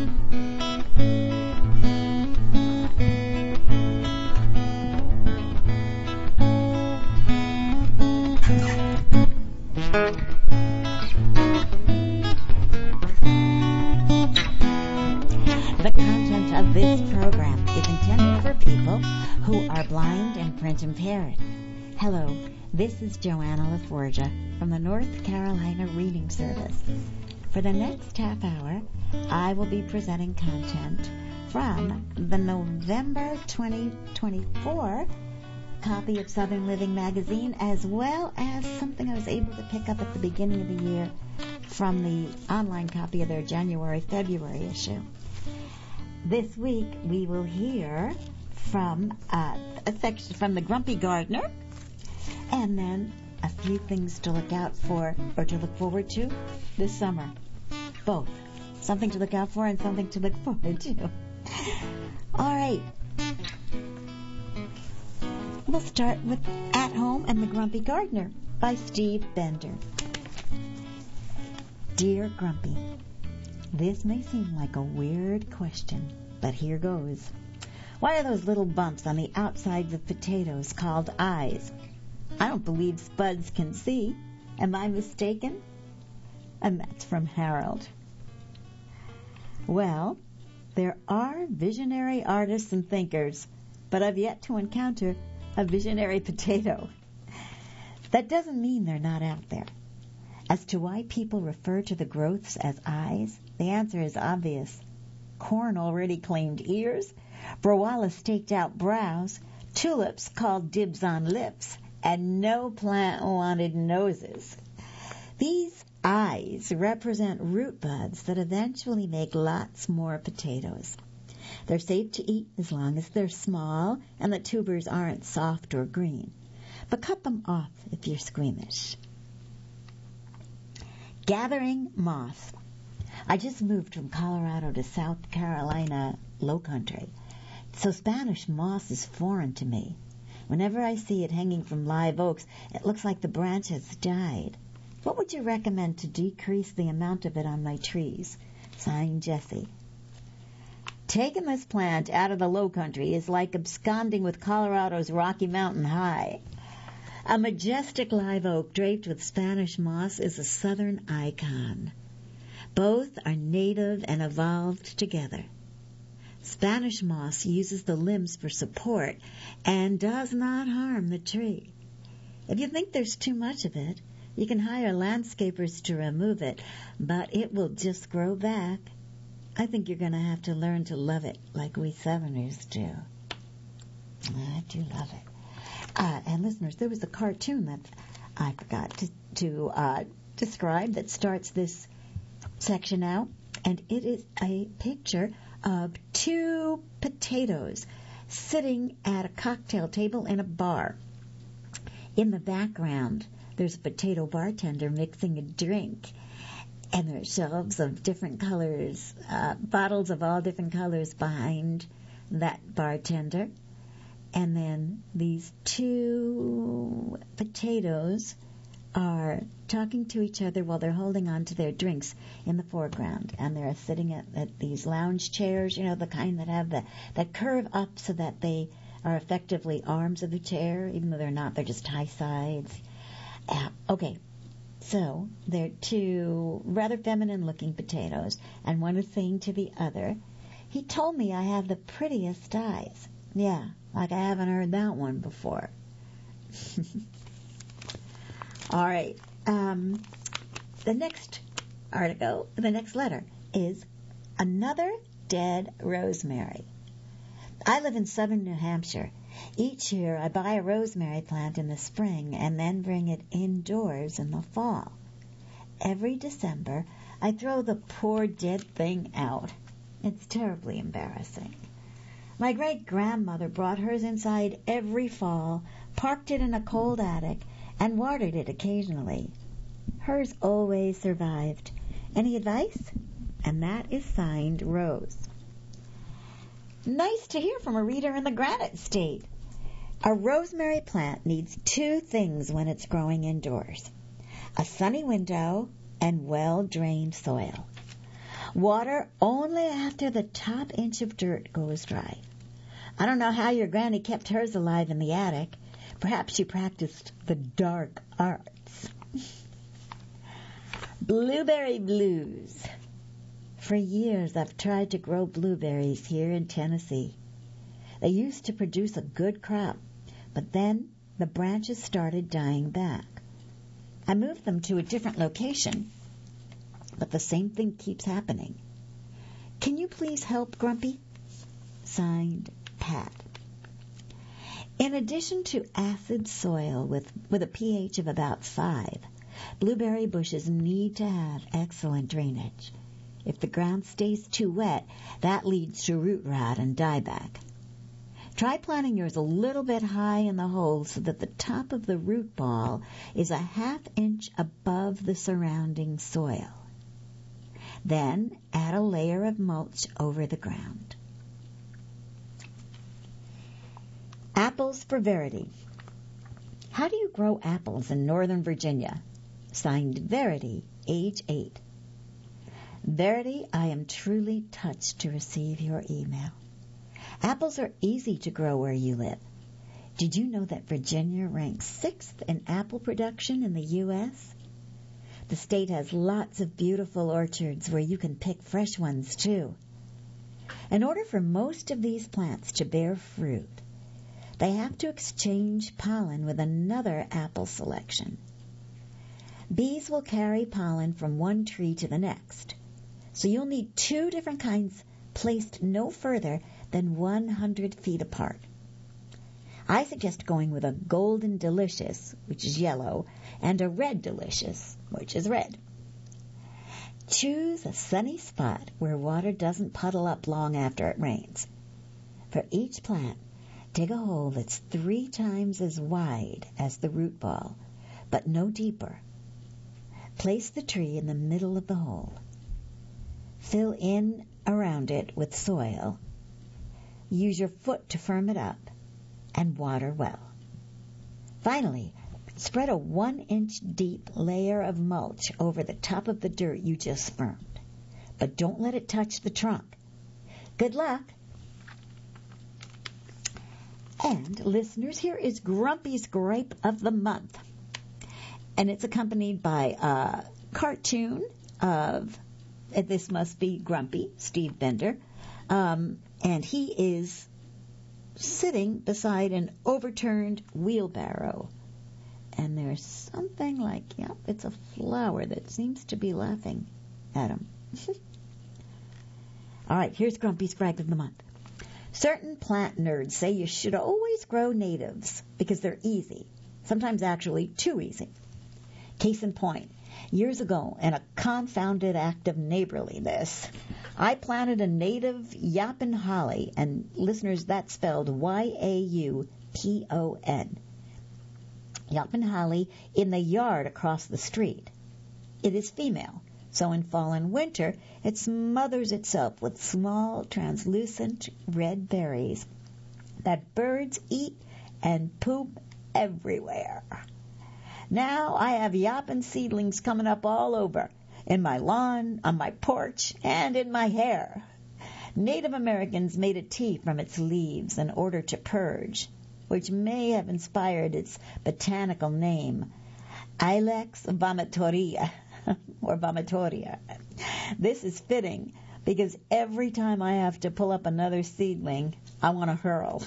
The content of this program is intended for people who are blind and print impaired. Hello, this is Joanna LaForgia from the North Carolina Reading Service. For the next half hour, I will be presenting content from the November 2024 copy of Southern Living magazine, as well as something I was able to pick up at the beginning of the year from the online copy of their January-February issue. This week, we will hear from a section from the Grumpy Gardener, and then a few things to look out for or to look forward to this summer. Both. Something to look out for and something to look forward to. All right. We'll start with At Home and the Grumpy Gardener by Steve Bender. Dear Grumpy, this may seem like a weird question, but here goes. Why are those little bumps on the outsides of potatoes called eyes? I don't believe spuds can see. Am I mistaken? And that's from Harold. Well, there are visionary artists and thinkers, but I've yet to encounter a visionary potato. That doesn't mean they're not out there. As to why people refer to the growths as eyes, the answer is obvious. Corn already claimed ears, Browalla staked out brows, tulips called dibs on lips, and no plant wanted noses. These eyes represent root buds that eventually make lots more potatoes. They're safe to eat as long as they're small and the tubers aren't soft or green. But cut them off if you're squeamish. Gathering moss. I just moved from Colorado to South Carolina lowcountry, so Spanish moss is foreign to me. Whenever I see it hanging from live oaks, it looks like the branch has died. What would you recommend to decrease the amount of it on my trees? Signed, Jessie. Taking this plant out of the lowcountry is like absconding with Colorado's Rocky Mountain High. A majestic live oak draped with Spanish moss is a southern icon. Both are native and evolved together. Spanish moss uses the limbs for support and does not harm the tree. If you think there's too much of it, you can hire landscapers to remove it, but it will just grow back. I think you're going to have to learn to love it like we Southerners do. I do love it. And listeners, there was a cartoon that I forgot to describe that starts this section out, and it is a picture of two potatoes sitting at a cocktail table in a bar. In the background, there's a potato bartender mixing a drink, and there are shelves of different colors, bottles of all different colors behind that bartender. And then these two potatoes are talking to each other while they're holding on to their drinks in the foreground. And they're sitting at these lounge chairs, you know, the kind that have that curve up so that they are effectively arms of the chair, even though they're not. They're just high sides. Okay, so they're two rather feminine-looking potatoes, and one is saying to the other, "He told me I have the prettiest eyes." Yeah, like I haven't heard that one before. All right. The next article, the next letter, is Another Dead Rosemary. I live in southern New Hampshire. Each year I buy a rosemary plant in the spring and then bring it indoors in the fall. Every December I throw the poor dead thing out. It's terribly embarrassing. My great-grandmother brought hers inside every fall, parked it in a cold attic, and watered it occasionally. Hers always survived. Any advice? And that is signed Rose. Nice to hear from a reader in the Granite State. A rosemary plant needs two things when it's growing indoors: a sunny window and well-drained soil. Water only after the top inch of dirt goes dry. I don't know how your granny kept hers alive in the attic. Perhaps she practiced the dark arts. Blueberry blues. For years I've tried to grow blueberries here in Tennessee. They used to produce a good crop, but then the branches started dying back. I moved them to a different location, but the same thing keeps happening. Can you please help, Grumpy? Signed, Pat. In addition to acid soil with a pH of about 5, blueberry bushes need to have excellent drainage. If the ground stays too wet, that leads to root rot and dieback. Try planting yours a little bit high in the hole so that the top of the root ball is a ½ inch above the surrounding soil. Then add a layer of mulch over the ground. Apples for Verity. How do you grow apples in Northern Virginia? Signed, Verity, age 8. Verity, I am truly touched to receive your email. Apples are easy to grow where you live. Did you know that Virginia ranks 6th in apple production in the U.S.? The state has lots of beautiful orchards where you can pick fresh ones, too. In order for most of these plants to bear fruit, they have to exchange pollen with another apple selection. Bees will carry pollen from one tree to the next, so you'll need 2 different kinds placed no further than 100 feet apart. I suggest going with a Golden Delicious, which is yellow, and a Red Delicious, which is red. Choose a sunny spot where water doesn't puddle up long after it rains. For each plant, dig a hole that's 3 times as wide as the root ball, but no deeper. Place the tree in the middle of the hole. Fill in around it with soil. Use your foot to firm it up, and water well. Finally, spread a 1-inch deep layer of mulch over the top of the dirt you just firmed, but don't let it touch the trunk. Good luck! And, listeners, here is Grumpy's Gripe of the Month. And it's accompanied by a cartoon of, this must be Grumpy, Steve Bender, and he is sitting beside an overturned wheelbarrow. And there's something like, it's a flower that seems to be laughing at him. All right, here's Grumpy's Gripe of the Month. Certain plant nerds say you should always grow natives because they're easy, sometimes actually too easy. Case in point, years ago, in a confounded act of neighborliness, I planted a native Yaupon holly, and listeners, that's spelled Yaupon. Yaupon holly in the yard across the street. It is female, so in fall and winter it smothers itself with small, translucent red berries that birds eat and poop everywhere. Now I have Yaupon seedlings coming up all over, in my lawn, on my porch, and in my hair. Native Americans made a tea from its leaves in order to purge, which may have inspired its botanical name, Ilex vomitoria, or vomitoria. This is fitting, because every time I have to pull up another seedling, I want to hurl.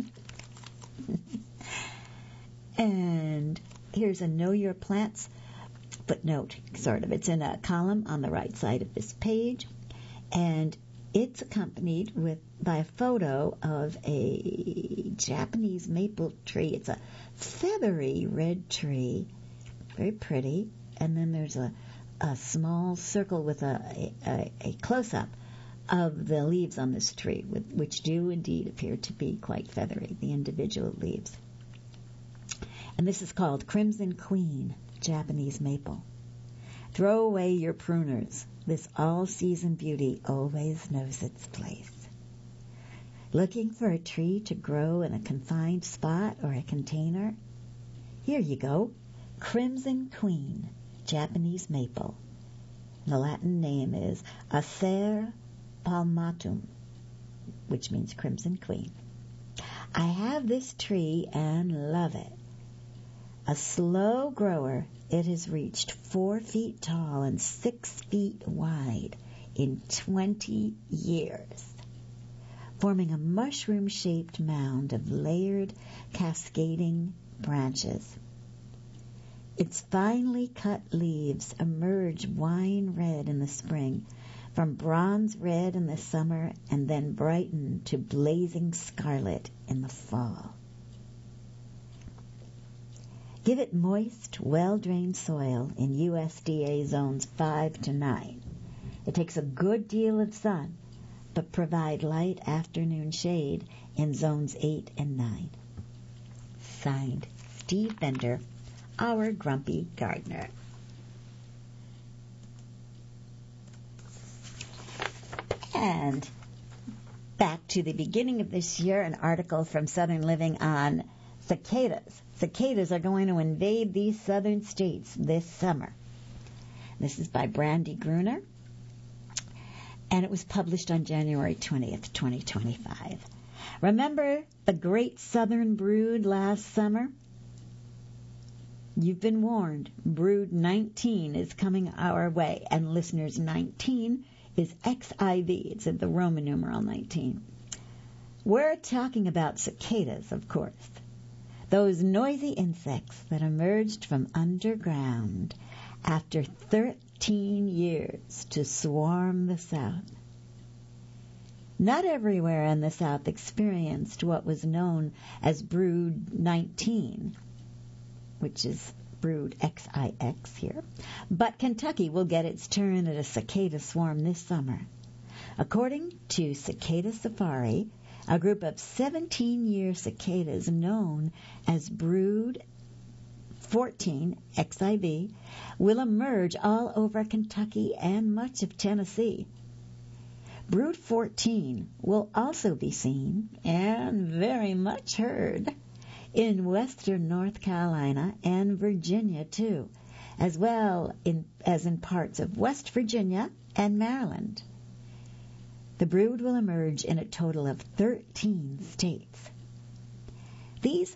And here's a Know Your Plants footnote, sort of. It's in a column on the right side of this page, and it's accompanied by a photo of a Japanese maple tree. It's a feathery red tree, very pretty, and then there's a small circle with a close-up of the leaves on this tree, which do indeed appear to be quite feathery, the individual leaves. And this is called Crimson Queen, Japanese maple. Throw away your pruners. This all-season beauty always knows its place. Looking for a tree to grow in a confined spot or a container? Here you go. Crimson Queen, Japanese maple. The Latin name is Acer palmatum, which means crimson queen. I have this tree and love it. A slow grower, it has reached 4 feet tall and 6 feet wide in 20 years, forming a mushroom-shaped mound of layered, cascading branches. Its finely cut leaves emerge wine red in the spring, from bronze red in the summer, and then brighten to blazing scarlet in the fall. Give it moist, well-drained soil in USDA zones 5 to 9. It takes a good deal of sun, but provide light afternoon shade in zones 8 and 9. Signed, Steve Bender, our grumpy gardener. And back to the beginning of this year, an article from Southern Living on cicadas. Cicadas are going to invade these southern states this summer. This is by Brandy Gruner, and it was published on January 20th, 2025. Remember the great southern brood last summer? You've been warned. Brood 19 is coming our way, and listeners, 19 is XIV. It's in the Roman numeral 19. We're talking about cicadas, of course. Those noisy insects that emerged from underground after 13 years to swarm the South. Not everywhere in the South experienced what was known as Brood 19, which is Brood XIX here, but Kentucky will get its turn at a cicada swarm this summer. According to Cicada Safari, a group of 17-year cicadas known as Brood 14 XIV will emerge all over Kentucky and much of Tennessee. Brood 14 will also be seen and very much heard in western North Carolina and Virginia, too, as well as in parts of West Virginia and Maryland. The brood will emerge in a total of 13 states. These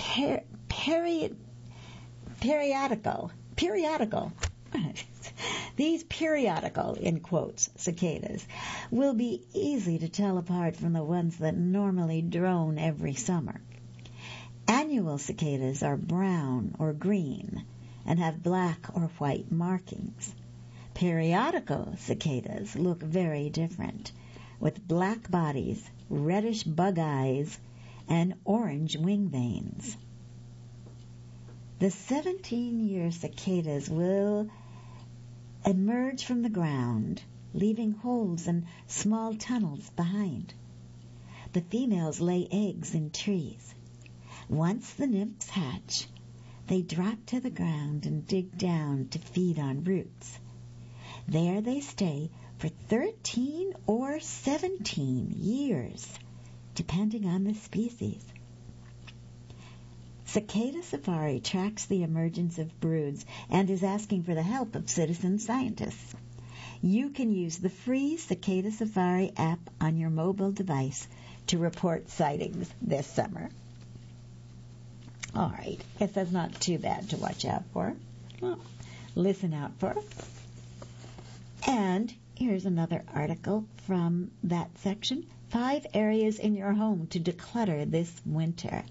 these periodical, in quotes, cicadas will be easy to tell apart from the ones that normally drone every summer. Annual cicadas are brown or green and have black or white markings. Periodical cicadas look very different, with black bodies, reddish bug eyes, and orange wing veins. The 17-year cicadas will emerge from the ground, leaving holes and small tunnels behind. The females lay eggs in trees. Once the nymphs hatch, they drop to the ground and dig down to feed on roots. There they stay for 13 or 17 years, depending on the species. Cicada Safari tracks the emergence of broods and is asking for the help of citizen scientists. You can use the free Cicada Safari app on your mobile device to report sightings this summer. All right, guess that's not too bad to watch out for. Well, listen out for. And here's another article from that section. 5 areas in your home to declutter this winter.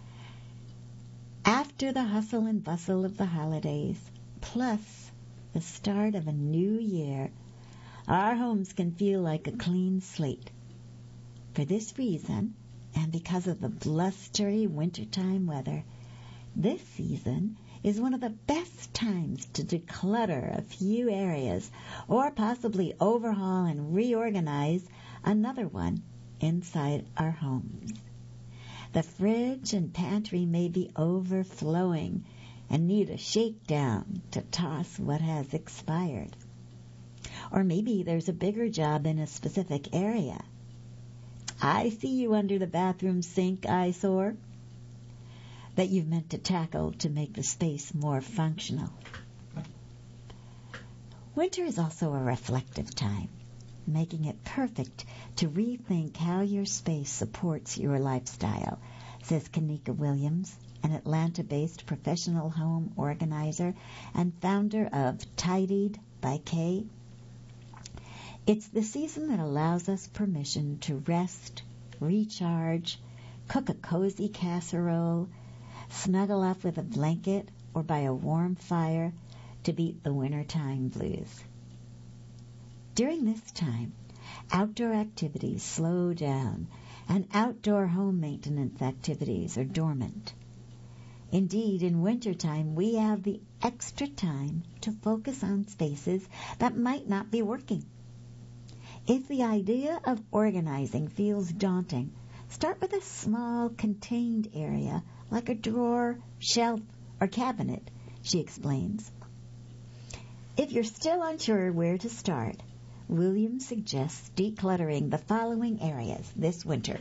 After the hustle and bustle of the holidays, plus the start of a new year, our homes can feel like a clean slate. For this reason, and because of the blustery wintertime weather, this season is one of the best times to declutter a few areas or possibly overhaul and reorganize another one inside our homes. The fridge and pantry may be overflowing and need a shakedown to toss what has expired. Or maybe there's a bigger job in a specific area. I see you under the bathroom sink eyesore that you've meant to tackle to make the space more functional. Winter is also a reflective time, making it perfect to rethink how your space supports your lifestyle, says Kanika Williams, an Atlanta-based professional home organizer and founder of Tidied by Kay. It's the season that allows us permission to rest, recharge, cook a cozy casserole, snuggle up with a blanket or by a warm fire to beat the wintertime blues. During this time, outdoor activities slow down and outdoor home maintenance activities are dormant. Indeed, in wintertime, we have the extra time to focus on spaces that might not be working. If the idea of organizing feels daunting, start with a small, contained area like a drawer, shelf, or cabinet, she explains. If you're still unsure where to start, Williams suggests decluttering the following areas this winter.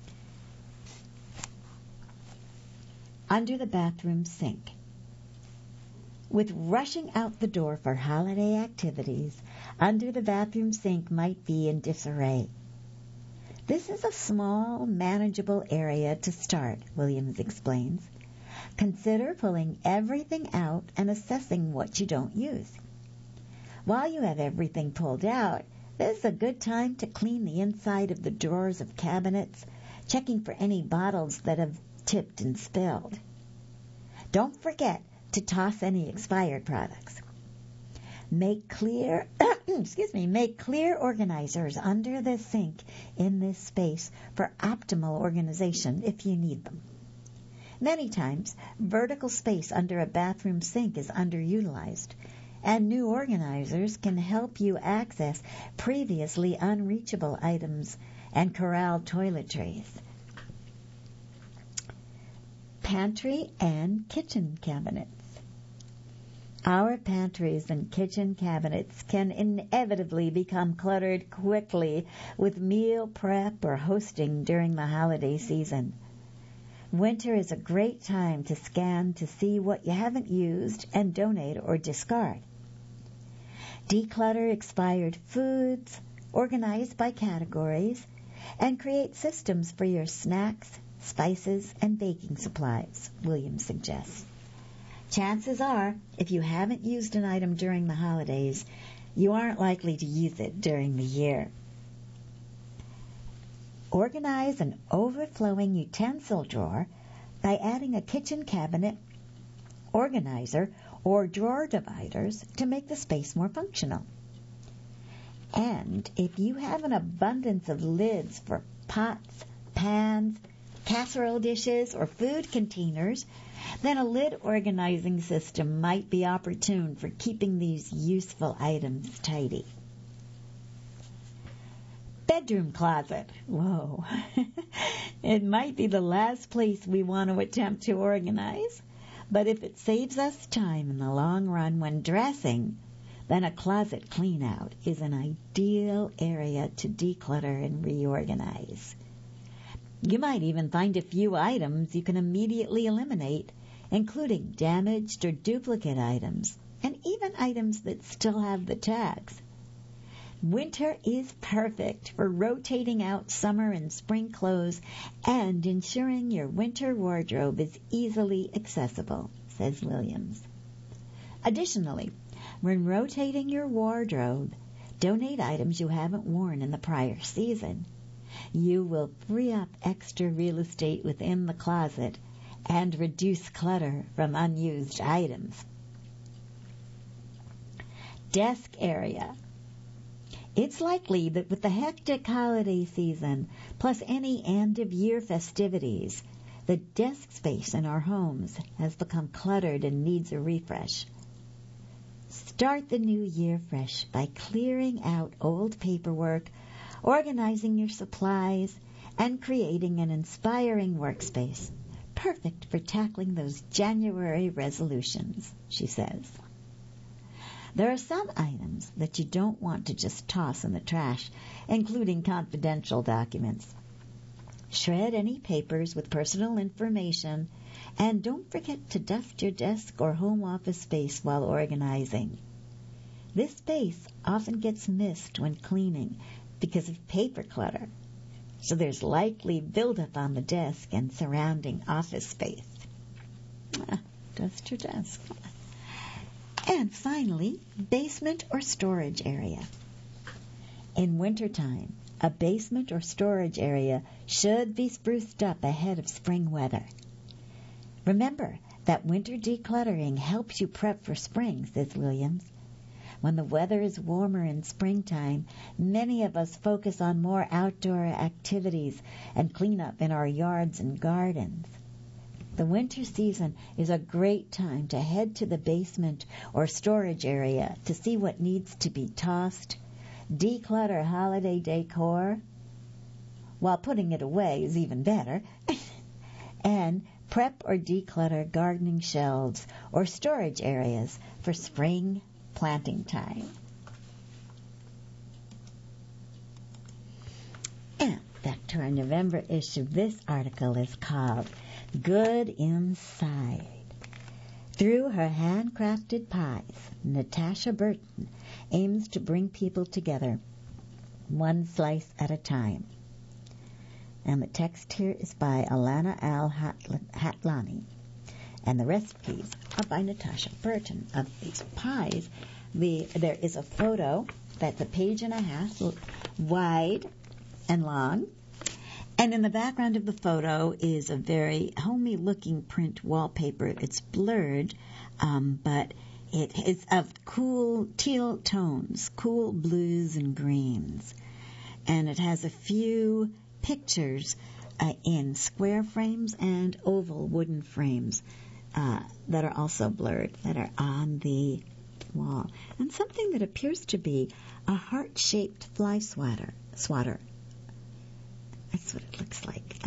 Under the bathroom sink. With rushing out the door for holiday activities, under the bathroom sink might be in disarray. This is a small, manageable area to start, Williams explains. Consider pulling everything out and assessing what you don't use. While you have everything pulled out, this is a good time to clean the inside of the drawers of cabinets, checking for any bottles that have tipped and spilled. Don't forget to toss any expired products. Make clear organizers under the sink in this space for optimal organization if you need them. Many times, vertical space under a bathroom sink is underutilized, and new organizers can help you access previously unreachable items and corral toiletries. Pantry and kitchen cabinets. Our pantries and kitchen cabinets can inevitably become cluttered quickly with meal prep or hosting during the holiday season. Winter is a great time to scan to see what you haven't used and donate or discard. Declutter expired foods, organize by categories, and create systems for your snacks, spices, and baking supplies, Williams suggests. Chances are, if you haven't used an item during the holidays, you aren't likely to use it during the year. Organize an overflowing utensil drawer by adding a kitchen cabinet, organizer, or drawer dividers to make the space more functional. And if you have an abundance of lids for pots, pans, casserole dishes, or food containers, then a lid organizing system might be opportune for keeping these useful items tidy. Bedroom closet. Whoa. It might be the last place we want to attempt to organize, but if it saves us time in the long run when dressing, then a closet clean-out is an ideal area to declutter and reorganize. You might even find a few items you can immediately eliminate, including damaged or duplicate items, and even items that still have the tags. Winter is perfect for rotating out summer and spring clothes and ensuring your winter wardrobe is easily accessible, says Williams. Additionally, when rotating your wardrobe, donate items you haven't worn in the prior season. You will free up extra real estate within the closet and reduce clutter from unused items. Desk area. It's likely that with the hectic holiday season, plus any end-of-year festivities, the desk space in our homes has become cluttered and needs a refresh. Start the new year fresh by clearing out old paperwork, organizing your supplies, and creating an inspiring workspace, perfect for tackling those January resolutions, she says. There are some items that you don't want to just toss in the trash, including confidential documents. Shred any papers with personal information, and don't forget to dust your desk or home office space while organizing. This space often gets missed when cleaning because of paper clutter, so there's likely buildup on the desk and surrounding office space. Dust your desk. And finally, basement or storage area. In wintertime, a basement or storage area should be spruced up ahead of spring weather. Remember that winter decluttering helps you prep for spring, says Williams. When the weather is warmer in springtime, many of us focus on more outdoor activities and cleanup in our yards and gardens. The winter season is a great time to head to the basement or storage area to see what needs to be tossed, declutter holiday decor, while putting it away is even better, and prep or declutter gardening shelves or storage areas for spring planting time. And back to our November issue. This article is called Good Inside. Through her handcrafted pies, Natasha Burton aims to bring people together, one slice at a time. And the text here is by Alana Al-Hatlani. And the recipes are by Natasha Burton. Of these pies, there is a photo that's a page and a half wide and long. And in the background of the photo is a very homey-looking print wallpaper. It's blurred, but it is of cool teal tones, cool blues and greens. And it has a few pictures in square frames and oval wooden frames that are also blurred, that are on the wall. And something that appears to be a heart-shaped fly swatter. That's what it looks like.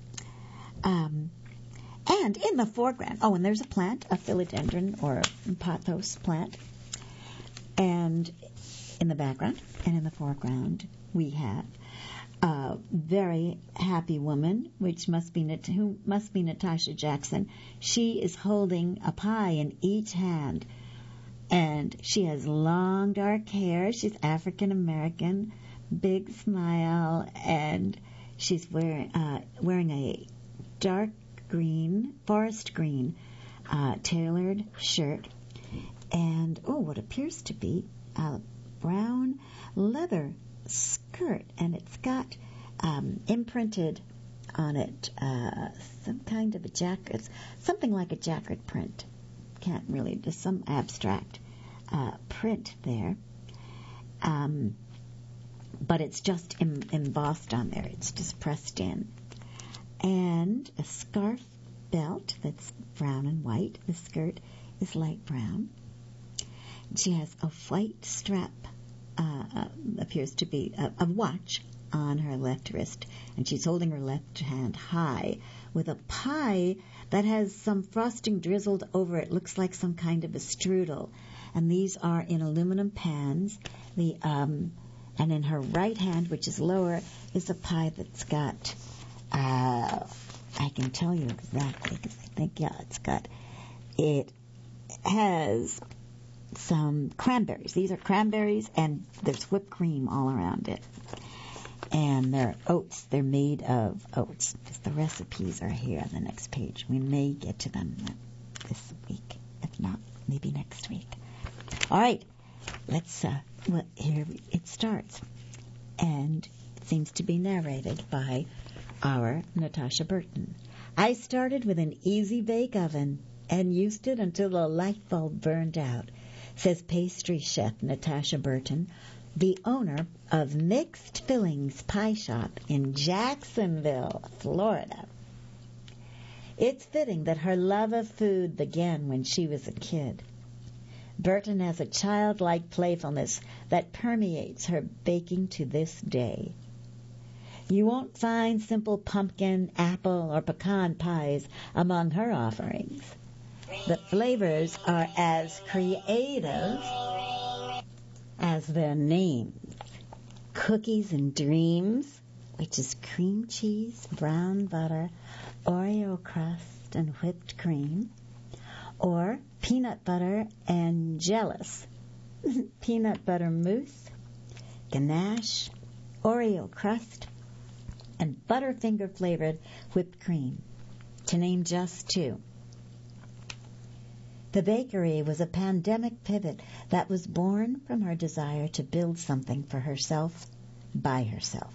And in the foreground, and there's a plant, a philodendron or a pothos plant. And in the background and in the foreground, we have a very happy woman, who must be Natasha Jackson. She is holding a pie in each hand, and she has long dark hair. She's African American, big smile, and she's wearing a dark green, forest green, tailored shirt, and what appeers to be a brown leather skirt, and it's got imprinted on it some kind of a jacket, something like a jacket print. Can't really, just some abstract print there. But it's just embossed on there. It's just pressed in. And a scarf belt that's brown and white. The skirt is light brown. She has a white strap, appears to be a watch on her left wrist, and she's holding her left hand high with a pie that has some frosting drizzled over it. Looks like some kind of a strudel. And these are in aluminum pans. And in her right hand, which is lower, is a pie that's got, I can tell you exactly, because I think, it has some cranberries. These are cranberries, and there's whipped cream all around it. And they're oats. They're made of oats. The recipes are here on the next page. We may get to them this week. If not, maybe next week. All right. Let's, here it starts. And it seems to be narrated by our Natasha Burton. I started with an easy bake oven and used it until the light bulb burned out, says pastry chef Natasha Burton, the owner of Mixed Fillings Pie Shop in Jacksonville, Florida. It's fitting that her love of food began when she was a kid. Burton has a childlike playfulness that permeates her baking to this day. You won't find simple pumpkin, apple, or pecan pies among her offerings. The flavors are as creative as their names. Cookies and Dreams, which is cream cheese, brown butter, Oreo crust, and whipped cream. Or peanut butter and jealous, peanut butter mousse, ganache, Oreo crust, and Butterfinger-flavored whipped cream, to name just two. The bakery was a pandemic pivot that was born from her desire to build something for herself by herself.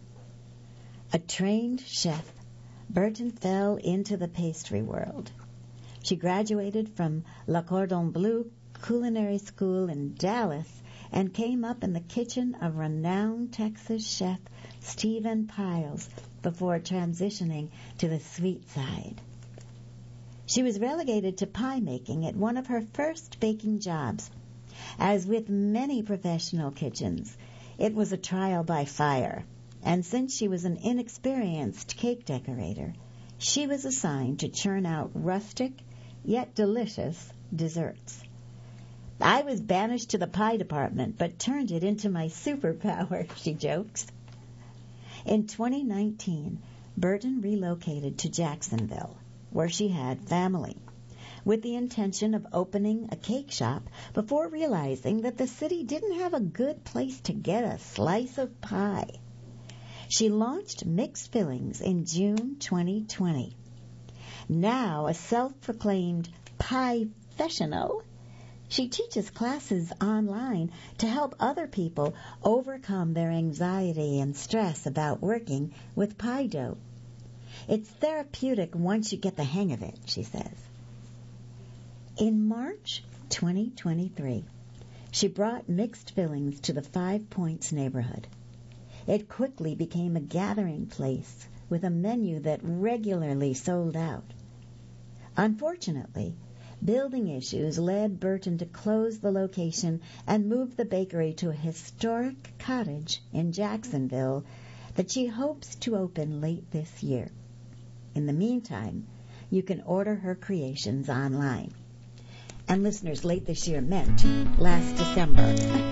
A trained chef, Burton fell into the pastry world. She graduated from Le Cordon Bleu Culinary School in Dallas and came up in the kitchen of renowned Texas chef Stephen Piles before transitioning to the sweet side. She was relegated to pie making at one of her first baking jobs. As with many professional kitchens, it was a trial by fire, and since she was an inexperienced cake decorator, she was assigned to churn out rustic yet delicious desserts. I was banished to the pie department, but turned it into my superpower, she jokes. In 2019, Burton relocated to Jacksonville, where she had family, with the intention of opening a cake shop before realizing that the city didn't have a good place to get a slice of pie. She launched Mixed Fillings in June 2020. Now a self-proclaimed pie-fessional, she teaches classes online to help other people overcome their anxiety and stress about working with pie dough. It's therapeutic once you get the hang of it, she says. In March 2023, she brought Mixed Fillings to the Five Points neighborhood. It quickly became a gathering place with a menu that regularly sold out. Unfortunately, building issues led Burton to close the location and move the bakery to a historic cottage in Jacksonville that she hopes to open late this year. In the meantime, you can order her creations online. And listeners, late this year meant last December.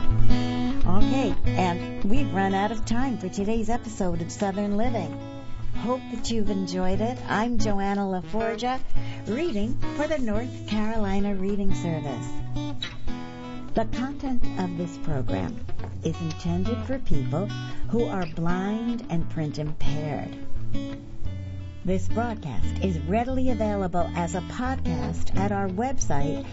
Okay, and we've run out of time for today's episode of Southern Living. Hope that you've enjoyed it. I'm Joanna LaForgia, reading for the North Carolina Reading Service. The content of this program is intended for people who are blind and print impaired. This broadcast is readily available as a podcast at our website,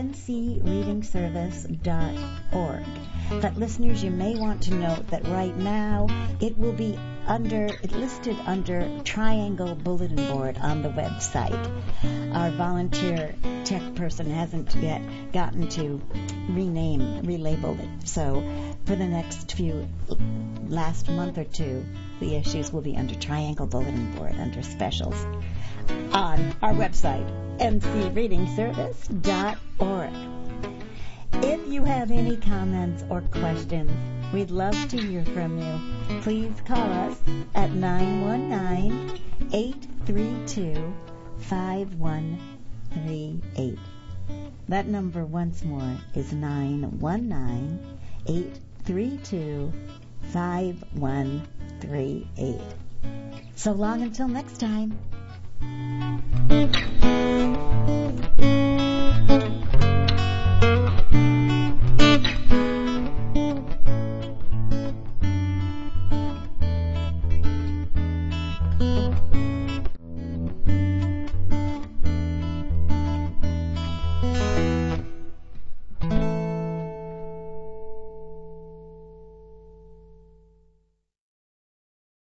ncreadingservice.org. But listeners, you may want to note that right now it will be listed under Triangle Bulletin Board on the website. Our volunteer tech person hasn't yet gotten to relabel it. So for the next last month or two, the issues will be under Triangle Bulletin Board, under specials, on our website, ncreadingservice.org. If you have any comments or questions, we'd love to hear from you. Please call us at 919-832-5138. That number once more is 919-832-5138. So long until next time.